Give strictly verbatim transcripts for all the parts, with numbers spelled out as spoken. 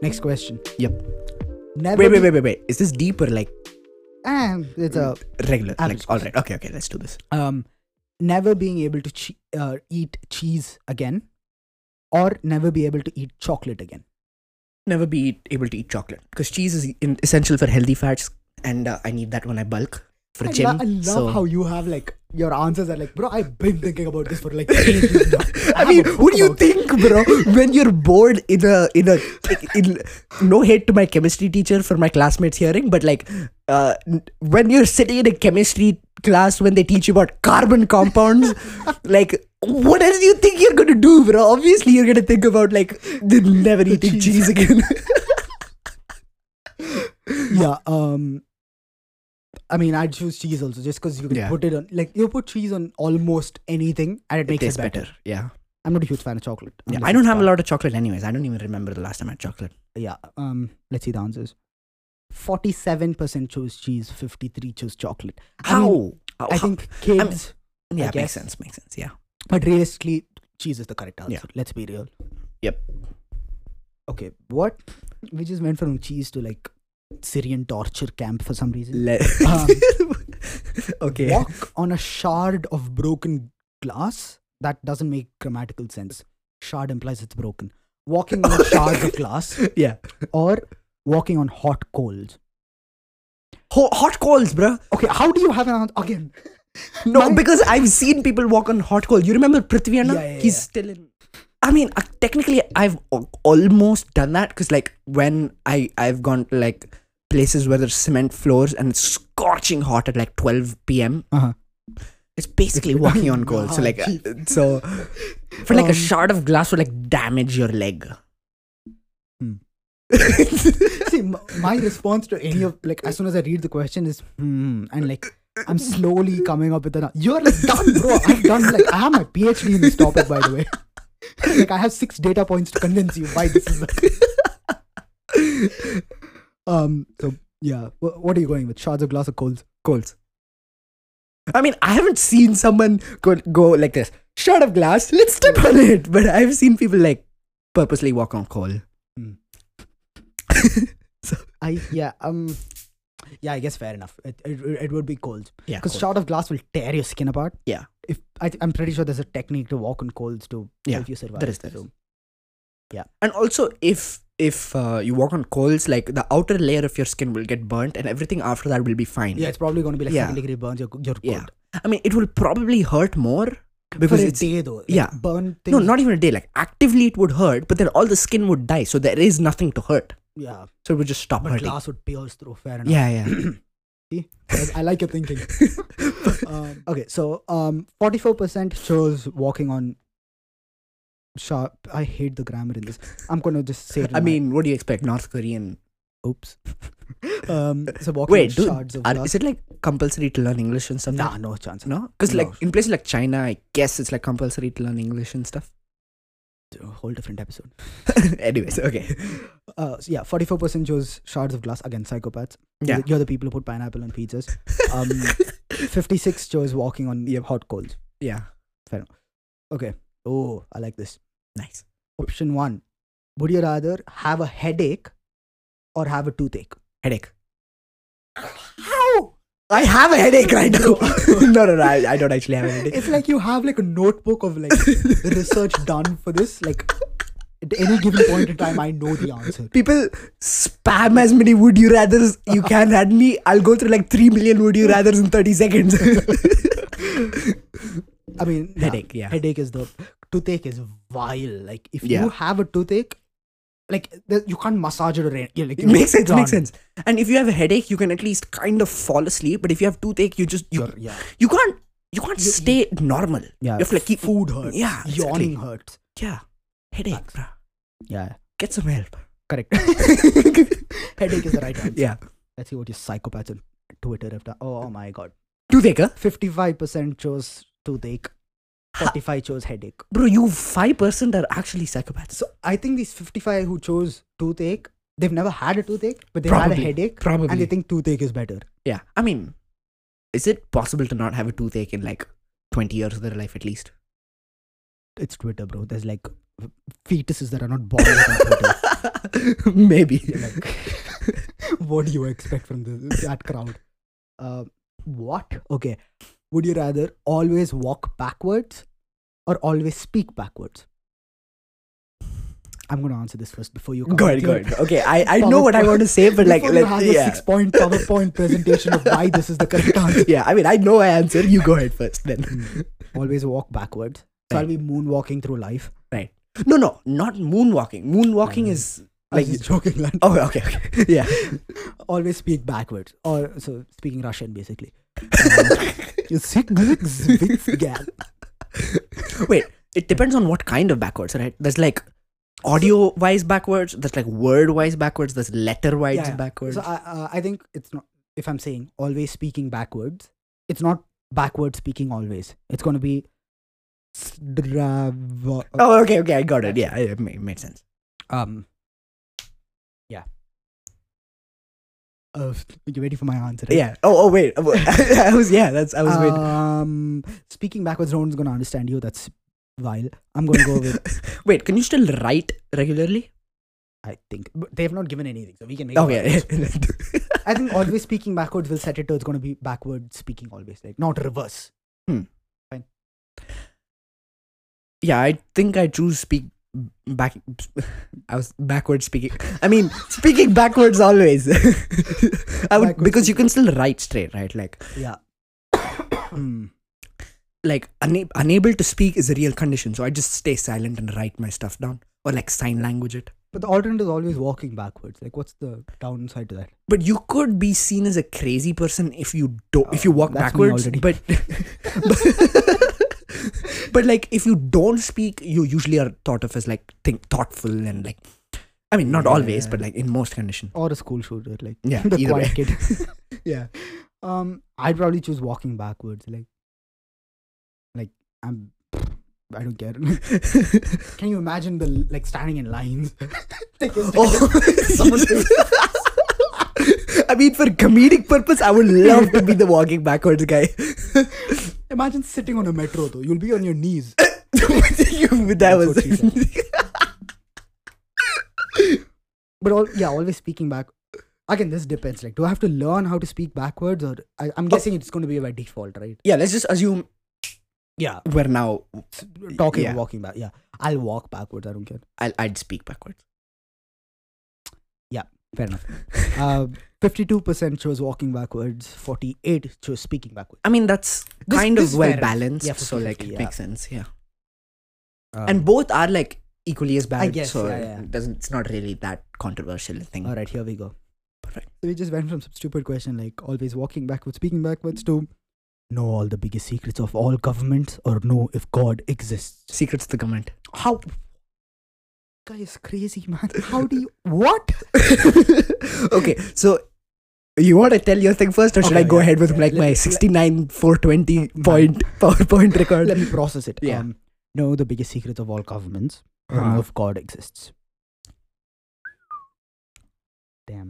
Next question. Yep. Never Wait, be- wait, wait, wait, wait. Is this deep or like Um, it's a regular? average Like, all right. Okay, okay. Let's do this. um, never being able to che- uh, eat cheese again, or never be able to eat chocolate again. Never be eat, able to eat chocolate because cheese is in, essential for healthy fats, and uh, I need that when I bulk for I, gym. lo- I love so. how you have like your answers are like, bro, I've been thinking about this for like ages now. I have mean, a book what do you about- think, bro? When you're bored in a in a in, no hate to my chemistry teacher for my classmates hearing, but like uh, n- when you're sitting in a chemistry class when they teach you about carbon compounds, like what else do you think you're gonna do, bro? Obviously, you're gonna think about like the never eating cheese. cheese. again. Yeah. Um. I mean, I'd choose cheese also just because you can Yeah. put it on, like, you put cheese on almost anything and it It makes it, tastes better. better. Yeah. I'm not a huge fan of chocolate. Yeah. unless I don't it's have a dark. lot of chocolate anyways. I don't even remember the last time I had chocolate. Yeah. Um. Let's see the answers. Forty-seven percent chose cheese. Fifty-three chose chocolate. I How? mean, How- I how- think kids. yeah, I makes guess. sense. Makes sense. Yeah. But realistically, cheese is the correct answer. Yeah. Let's be real. Yep. Okay. What? We just went from cheese to like Syrian torture camp for some reason. Le- Um, okay. Walk on a shard of broken glass. That doesn't make grammatical sense. Shard implies it's broken. Walking on shards of glass Yeah. or walking on hot coals. Ho- hot coals, bro. Okay, how do you have an answer again? No, My- because I've seen people walk on hot coal. You remember Prithvi Anna? Yeah, yeah, He's yeah. still in. I mean, uh, technically, I've al- almost done that because, like, when I I've gone to like places where there's cement floors and it's scorching hot at like twelve p.m. Uh-huh. It's basically walking on coal. So, Ah, like, uh, jeez. so for like a Um, shard of glass would like damage your leg. Hmm. See, m- my response to any of, like, as soon as I read the question is, hmm, and like, I'm slowly coming up with an. You're like done, bro. I've done like I have my PhD in this topic, by the way. Like I have six data points to convince you why this is. um. So yeah, wh- what are you going with? Shards of glass or coals? Coals. I mean, I haven't seen someone go, go like this. Shard of glass, let's step on it. But I've seen people like purposely walk on coal. I yeah um. Yeah, I guess fair enough. It it, it would be coals Yeah. because coal. shard of glass will tear your skin apart. Yeah. If I th- I'm pretty sure there's a technique to walk on coals to Yeah, help you survive. there is, there so. is. And also, if if uh, you walk on coals, like the outer layer of your skin will get burnt, and everything after that will be fine. Yeah, it's probably going to be like Yeah. second degree burns. You're, you're Yeah. good. I mean, it will probably hurt more because For a it's day though. Like, yeah. burn things. no, not even a day. Like actively, it would hurt, but then all the skin would die, so there is nothing to hurt. Yeah, So it would just stop but hurting. glass would pierce through. Fair enough. Yeah, yeah. See, I, I like your thinking. um, okay, so um, forty-four percent chose walking on. Sharp. I hate the grammar in this. I'm gonna just say it. in I my- mean, what do you expect? North Korean? oops. um, so walking Wait, on dude, shards of Are, glass. is it like compulsory to learn English and something? Nah, no chance. No, because No. like in places like China, I guess it's like compulsory to learn English and stuff. A whole different episode. Anyways, okay. Uh, so yeah, forty-four percent chose shards of glass. Again, psychopaths. Yeah. You're the people who put pineapple on pizzas. Um, fifty-six chose walking on Yep. hot coals. Yeah. Okay. Oh, I like this. Nice. Option one. Would you rather have a headache or have a toothache? Headache. How? I have a headache right now. no, no, no. I, I don't actually have a headache. It's like you have like a notebook of like research done for this. Like at any given point in time, I know the answer. People spam as many would you rathers you can at me. I'll go through like three million would you rathers in thirty seconds. I mean, yeah, Headache, yeah. Headache is the toothache is vile. Like if Yeah. you have a toothache, like the, you can't massage it or any- yeah, like It makes sense, done. makes sense. And if you have a headache, you can at least kind of fall asleep. But if you have toothache, you just you You're- yeah, you can't you can't You- stay normal. yeah. You have to like keep food hurts. Yeah, exactly. yawning hurts. Yeah, headache, Facts. bro. Yeah, Get some help. correct. Headache is the right answer. Yeah, Let's see what your psychopaths on Twitter have done. Oh, oh my god. toothache, huh? fifty-five percent chose toothache. forty-five chose headache. Bro, you five percent are actually psychopaths. So I think these fifty-five who chose toothache, they've never had a toothache, but they've had a Probably. headache, Probably. and they think toothache is better. Yeah, I mean, is it possible to not have a toothache in like twenty years of their life at least? It's Twitter, bro. There's like fetuses that are not born on Twitter. Maybe. Like, what do you expect from this, that crowd? Uh, what? Okay. Would you rather always walk backwards or always speak backwards? I'm going to answer this first before you come Go with ahead, go your ahead. Okay, I, I know what I want to say, but like, before you let, have your yeah. six-point PowerPoint presentation of why this is the correct answer. Yeah, I mean, I know I answer. You go ahead first then. Mm. Always walk backwards. So Right. I'll be moonwalking through life. Right. No, no, not moonwalking. Moonwalking No, no. is I was like. just joking. Man. Oh, okay, okay. Yeah. Always speak backwards. Or so speaking Russian basically. Um, you speak backwards. Wait, it depends on what kind of backwards, right? There's like audio wise backwards, there's like word wise backwards, there's letter wise Yeah, yeah. backwards. So I, uh, I think it's not, if I'm saying always speaking backwards, it's not backward speaking always. It's going to be. Strava- Oh, okay, okay, I got it. Yeah, it made, made sense. Um. Yeah. Uh, you ready for my answer? Right? Yeah. Oh, oh, wait. I was, yeah, that's, I was waiting. Um, speaking backwards, no one's gonna understand you. That's vile. I'm gonna go with. Wait, can you still write regularly? I think but they have not given anything, so we can make. Okay. it I think always speaking backwards will set it to it's gonna be backward speaking always, like not reverse. Hmm. Fine. Yeah, I think I choose speak back. I was backward speaking. I mean, speaking backwards always. I would Backwards because you can still write straight, right? Like, Yeah. Hmm. like una- unable to speak is a real condition. So I just stay silent and write my stuff down, or like sign language it. But the alternative is always walking backwards. Like, what's the downside to that? But you could be seen as a crazy person if you don't if you Oh, walk that's me backwards. already. But, but like if you don't speak, you usually are thought of as like think thoughtful and like. I mean, not Yeah. always, but like in most conditions. Or a school shooter, like Yeah, the either quiet way. kid. Yeah. Um, I'd probably choose walking backwards. Like, like I'm. I don't care. Can you imagine the like standing in lines? Like, Oh. someone I mean, for comedic purpose, I would love to be the walking backwards guy. imagine sitting on a metro though. You'll be on your knees. that That's was. what she said. But all, yeah, always speaking back. Again, this depends. Like, do I have to learn how to speak backwards, or I, I'm guessing it's going to be by default, right? Yeah, let's just assume Yeah, we're now. talking, Yeah. walking back. Yeah, I'll walk backwards. I don't care. I'll, I'd speak backwards. Fair enough. Uh, fifty-two percent chose walking backwards. forty-eight chose speaking backwards. I mean, that's This- kind this of is well fair enough. balanced. Yeah, so, like, fifty-fifty, it yeah. makes sense. Yeah. Um, And both are like equally as bad. guess, so yeah, yeah. It doesn't, it's not really that controversial a thing. all right, here we go. Perfect. So we just went from some stupid question like always walking backwards, speaking backwards to know all the biggest secrets of all governments or know if God exists. Secrets of the government. How? Guy is crazy, man. How do you? What? Okay, so you want to tell your thing first, or should Okay, I go yeah, ahead with yeah. like Let- my let- sixty-nine four twenty point PowerPoint record? Let me process it. Yeah. Um, know the biggest secrets of all governments or Huh. know if God exists. Damn.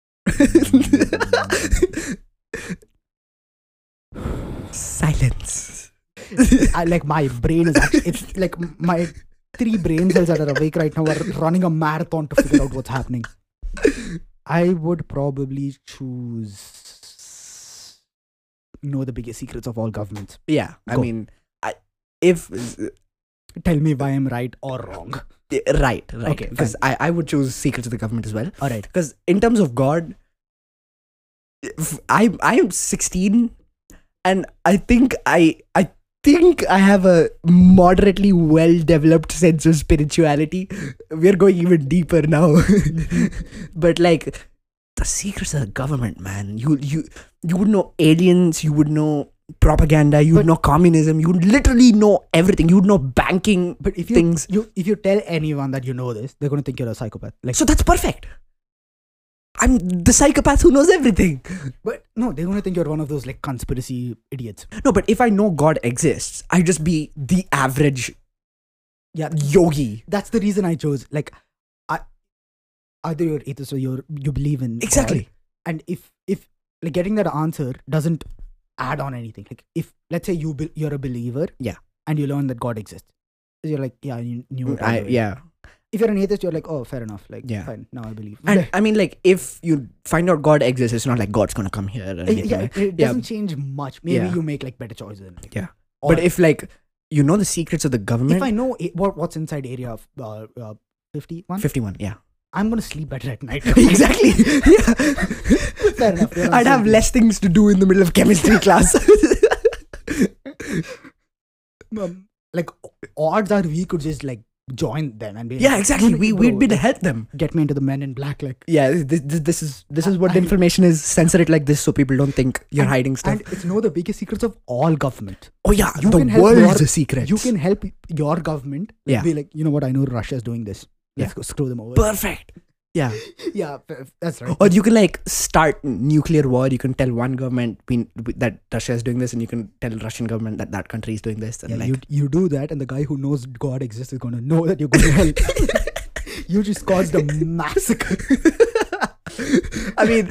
Silence. I like my brain is actually it's like my three brain cells that are awake right now are running a marathon to figure out what's happening. I would probably choose know the biggest secrets of all governments. Yeah, I Go. mean, I if Tell me if I am right or wrong. right, right, Okay, because I I would choose secrets of the government as well. All right. Because in terms of God, if I I am sixteen, and I think I I think I have a moderately well developed sense of spirituality. We're going even deeper now, but like the secrets of the government, man. You you you would know aliens. You would know propaganda. You would But- know communism. You would literally know everything. You would know banking. But if you, Things- you if you tell anyone that you know this, they're gonna think you're a psychopath. Like, So that's perfect. I'm the psychopath who knows everything. but no, they're gonna think you're one of those like conspiracy idiots. No, but if I know God exists, I just be the average Yeah, yogi. that's the reason I chose. Like, I either you're atheist or you're you believe in God. Exactly. And if if like getting that answer doesn't add on anything, like if let's say you be, you're a believer, Yeah. and you learn that God exists, you're like, yeah, you knew it. all I, the way. yeah. if you're an atheist, you're like, oh, fair enough. Like, Yeah. fine, now I believe. And I mean, like, if you find out God exists, it's not like God's gonna come here. Or Uh, anything, yeah, right? it, it Yeah. doesn't change much. Maybe Yeah. you make like better choices. And, like, Yeah. or But if like you know the secrets of the government, if I know a- what what's inside area of uh, uh, fifty-one, fifty-one, yeah, I'm gonna sleep better at night. exactly. Yeah, Fair enough. you're on I'd the have same less things to do in the middle of chemistry class. page. Um, like odds are we could just like join them and be Yeah, like, exactly. "Bro, We we'd be to help them. get me into the Men in Black, like. Yeah, this, this, this is this is what the I- information is. Censor it like this so people don't think you're And- hiding stuff. And it's know the biggest secrets of all government. Oh yeah, you the can help world's your- a secret. You can help your government. Like, Yeah. Be like, you know what? I know Russia's doing this. Let's Yeah. go screw them over. Perfect. Yeah. yeah, f- that's right. Or you can like start nuclear war. You can tell one government we, that Russia is doing this, and you can tell Russian government that that country is doing this. And Yeah, like, you you do that, and the guy who knows God exists is going to know that you're going to help. You just caused a massacre. I mean,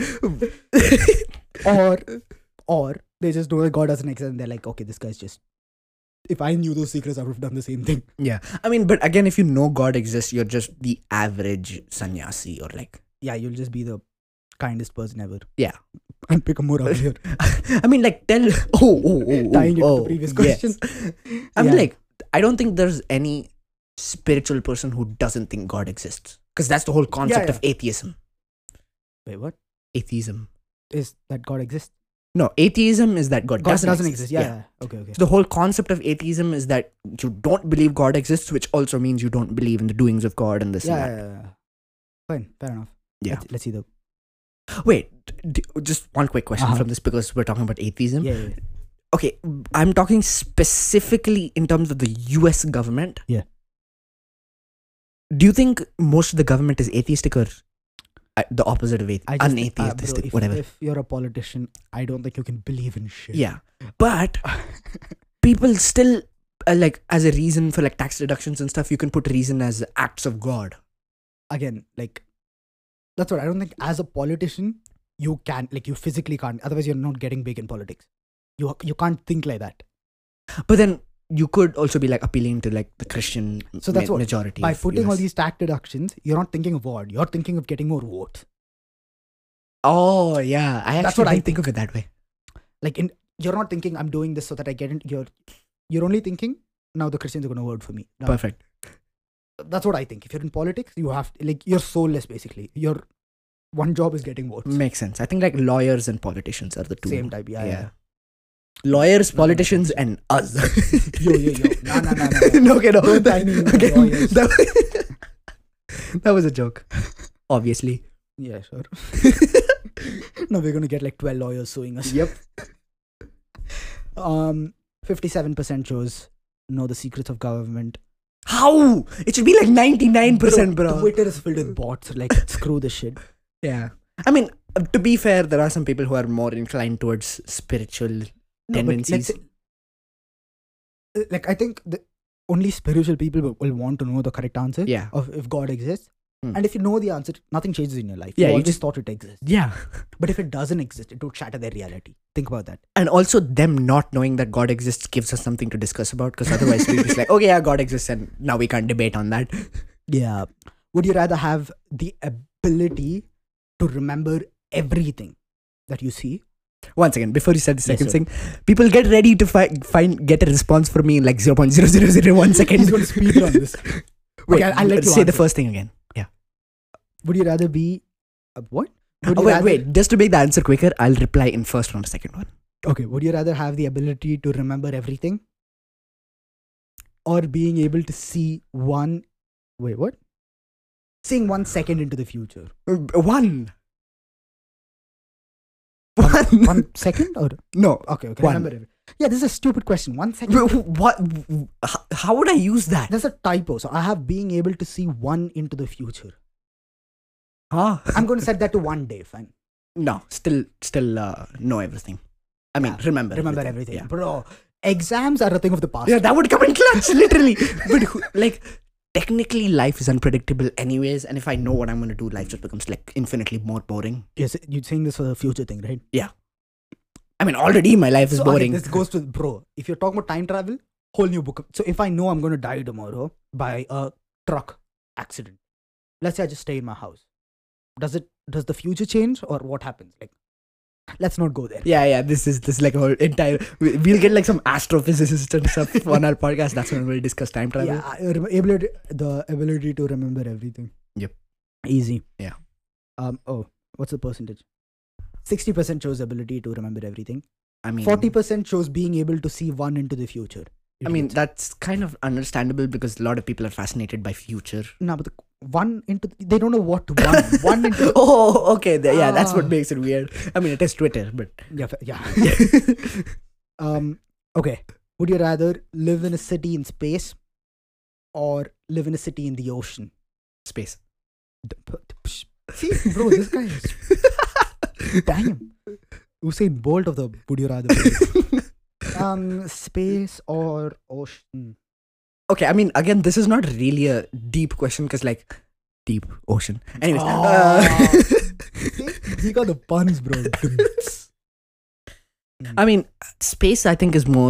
or or they just know that God doesn't exist, and they're like, okay, this guy's just. If I knew those secrets, I would have done the same thing. yeah. I mean, but again, if you know God exists, you're just the average sannyasi or like. Yeah, you'll just be the kindest person ever. Yeah. And pick a more out here. I mean, like tell. Oh, oh, oh, oh, Tying it to oh, the previous yes. question. I mean, Yeah. like, I don't think there's any spiritual person who doesn't think God exists, because that's the whole concept yeah. of atheism. Wait, what? Atheism. Is that God exists? No, atheism is that God, God doesn't, doesn't, exist. exist. Yeah. yeah. Okay, okay. So the whole concept of atheism is that you don't believe God exists, which also means you don't believe in the doings of God and this Yeah, and yeah, yeah, yeah. Fine, fair enough. Yeah. Let's, let's see the. that. Wait, d- just one quick question Uh-huh. from this, because we're talking about atheism. Yeah, yeah, yeah. Okay, I'm talking specifically in terms of the U S government. Yeah. Do you think most of the government is atheistic or uh, the opposite of athe- I just, unatheistic, uh, bro, if, whatever? If you're a politician, I don't think you can believe in shit. Yeah, but people still uh, like as a reason for like tax deductions and stuff, you can put reason as acts of God. Again, like, that's what I don't think as a politician, you can, like, you physically can't. Otherwise, you're not getting big in politics. You you can't think like that. But then you could also be like appealing to like the Christian So that's ma- what- majority. By of putting U S. all these tax deductions, you're not thinking of what? You're thinking of getting more votes. Oh yeah, I That's actually what I didn't think of it that way. Like, in you're not thinking I'm doing this so that I get in. You're you're only thinking now the Christians are going to vote for me. Now, Perfect. that's what I think. If you're in politics, you have to, like, you're soulless basically. Your one job is getting votes. Makes sense. I think like lawyers and politicians are the two. Same type, yeah, yeah. Lawyers, No, no, no. politicians, and us. Yo, yo, yo. No, no, no, no. no, okay, no. Don't That, tie me in okay, lawyers. that, that was a joke. Obviously. Yeah, sure. No, we're gonna get like twelve lawyers suing us. Yep. Um, fifty-seven percent chose know the secrets of government. How? It should be like ninety-nine percent, bro. Twitter is filled with bots. Like, screw this shit. Yeah. I mean, uh, to be fair, there are some people who are more inclined towards spiritual No, but tendencies. let's say- uh, like, I think the only spiritual people will, will want to know the correct answer Yeah. of if God exists. Hmm. And if you know the answer, nothing changes in your life. Yeah, you you always just- thought it exists. Yeah. But if it doesn't exist, it would shatter their reality. Think about that. And also, them not knowing that God exists gives us something to discuss about, because otherwise we're just like, okay, yeah, God exists, and now we can't debate on that. Yeah. Would you rather have the ability to remember everything that you see? Once again, before you said the Yes, second sir. thing, people get ready to fi- find get a response from me in like zero point zero zero zero one second. He's going to speed run this. Wait, Okay, I'll, I'll let you say the answer. first thing again. Yeah. Would you rather be uh, what? Would Oh, you wait, rather, wait. Just to make the answer quicker, I'll reply in first one or second one. Okay. Would you rather have the ability to remember everything, or being able to see one? Wait, what? Seeing one second into the future. Uh, One. One. One second or No. okay? Okay. One. Remember it. Yeah, this is a stupid question. One second. Wh- What? h- How would I use that? There's a typo. So I have being able to see one into the future. Huh? I'm going to set that to one day. Fine. No. Still, still uh, know everything. I mean, Yeah, remember. Remember everything, Yeah. bro. Exams are a thing of the past. Yeah, that would come in clutch, literally. But who- like, technically, life is unpredictable, anyways. And if I know what I'm going to do, life just becomes like infinitely more boring. Yes, you're saying this for the future thing, right? I mean, already my life is So, okay, boring. this goes to bro. If you're talking about time travel, whole new book. So if I know I'm going to die tomorrow by a truck, accident. Let's say I just stay in my house. Does it? Does the future change or what happens? Like, let's not go there. Yeah, yeah. This is this is like a whole entire. we- We'll get like some astrophysicist and stuff on our podcast. That's when we'll discuss time travel. Yeah, I- rem- ability, the ability to remember everything. Yep. Easy. Yeah. Um. Oh, what's the percentage? Sixty percent shows ability to remember everything. I mean, Forty percent shows being able to see one into the future. I mean, Idiots. that's kind of understandable because a lot of people are fascinated by future. no, but the one into they don't know what one one into. Oh, okay. th- yeah, that's what Ah. makes it weird. I mean, it is Twitter, but Yeah, fa- yeah. um. Okay. Would you rather live in a city in space or live in a city in the ocean? space. D- p- psh. See, bro, this guy is damn. Usain Bolt of the would you rather? place. um, space or ocean? Okay, I mean, again, this is not really a deep question because, like, deep ocean. Anyways, Oh. uh, See, he got the puns, bro. I mean, space I think is more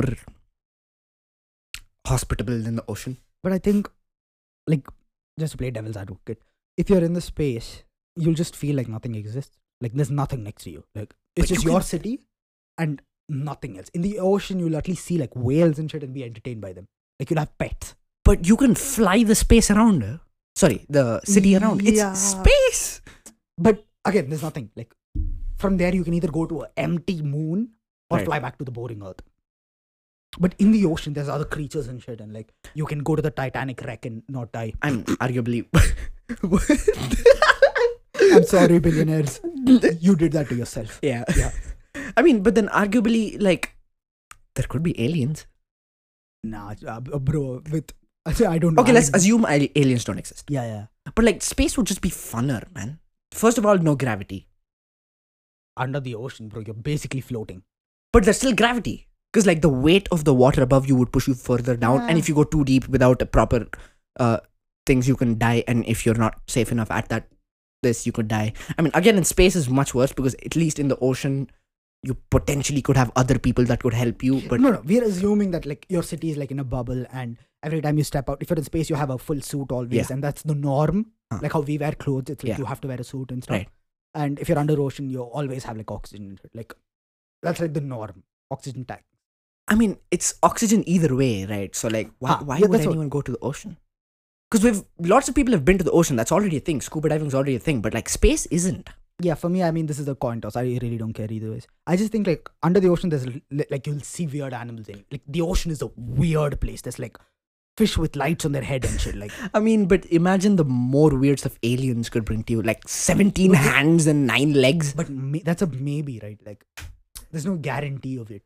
hospitable than the ocean. But I think, like, just to play devil's advocate, if you're in the space, you'll just feel like nothing exists. Like, there's nothing next to you. Like, it's But you just your can- city and nothing else. In the ocean, you'll at least see like whales and shit and be entertained by them. Like, you'll have pets. But you can fly the space around. uh, Sorry, the city around. Yeah. It's space. But again, there's nothing. Like, from there, you can either go to an empty moon or Right. fly back to the boring earth. But in the ocean, there's other creatures and shit, and like you can go to the Titanic wreck and not die. I'm arguably. I'm sorry, billionaires. You did that to yourself. Yeah. Yeah. I mean, but then arguably, like, there could be aliens. Nah, uh, bro. With I don't know. Okay, I let's mean- assume ali- aliens don't exist. Yeah, yeah. But like, space would just be funner, man. First of all, no gravity. Under the ocean, bro, you're basically floating. But there's still gravity. Because like the weight of the water above you would push you further down. And Yeah. if you go too deep without a proper uh, things, you can die. And if you're not safe enough at that, this, you could die. I mean, again, in space is much worse because at least in the ocean, you potentially could have other people that could help you. But no, no, we're assuming that like your city is like in a bubble, and every time you step out, if you're in space, you have a full suit always, Yeah. and that's the norm. Huh. Like how we wear clothes, it's like Yeah. you have to wear a suit and stuff. Right. And if you're under ocean, you always have like oxygen and shit. Like that's like the norm. Oxygen tank. I mean, it's oxygen either way, right? So like, why, Ah, why yeah, would that's what- anyone go to the ocean? Because we've lots of people have been to the ocean. That's already a thing. Scuba diving is already a thing. But like, space isn't. Yeah, for me, I mean, this is a coin toss. I really don't care either ways. I just think like under the ocean, there's li- like you'll see weird animals in it. Like the ocean is a weird place. There's like fish with lights on their head and shit. Like I mean, but imagine the more weird stuff aliens could bring to you, like seventeen hands and nine legs. but may- that's a maybe, right? Like there's no guarantee of it.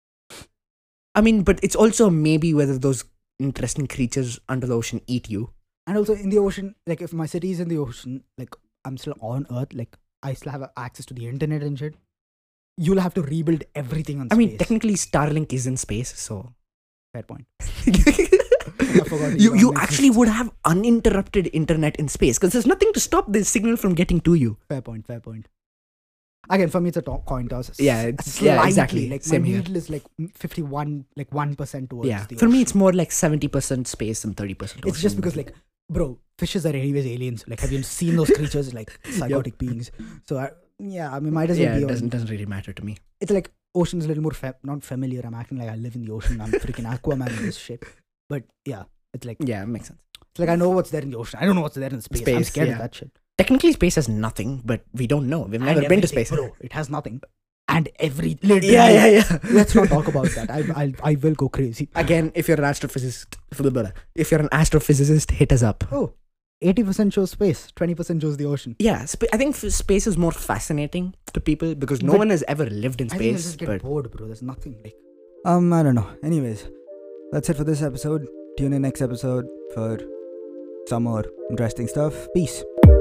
I mean, but it's also a maybe whether those interesting creatures under the ocean eat you. And also in the ocean, like if my city is in the ocean, like I'm still on Earth, like I still have access to the internet and shit. You'll have to rebuild everything on I space. mean, technically, Starlink is in space, so Fair point. I forgot you Elon you exists. actually would have uninterrupted internet in space because there's nothing to stop this signal from getting to you. Fair point. Fair point. Again, for me, it's a to- coin toss. S- Yeah, it's- slightly, yeah, exactly. Like Same my here. needle is like fifty-one, like one percent towards Yeah, the for me, ocean. it's more like seventy percent space and thirty percent. It's just because, like, bro, fishes are anyways aliens. Like, have you seen those creatures? Like, psychotic beings. So, I, yeah, I mean, might as well yeah, be it on. doesn't doesn't really matter to me. It's like ocean's a little more fa- not familiar. I'm acting like I live in the ocean. I'm freaking Aquaman in this shit. But yeah, it's like Yeah, it makes sense. it's like I know what's there in the ocean. I don't know what's there in space. I'm Space, scared yeah. of that shit. Technically, space has nothing, but we don't know. We've never And been to everything, space. bro. It has nothing. And every literally, Yeah, yeah, yeah. Let's not talk about that. I I I will go crazy. Again, if you're an astrophysicist, if you're an astrophysicist, hit us up. Oh, eighty percent shows space, twenty percent shows the ocean. Yeah, sp- I think f- space is more fascinating to people because no But one has ever lived in I think I'll space. just get But bored, bro. There's nothing like. Um, I don't know. Anyways, that's it for this episode. Tune in next episode for some more interesting stuff. Peace.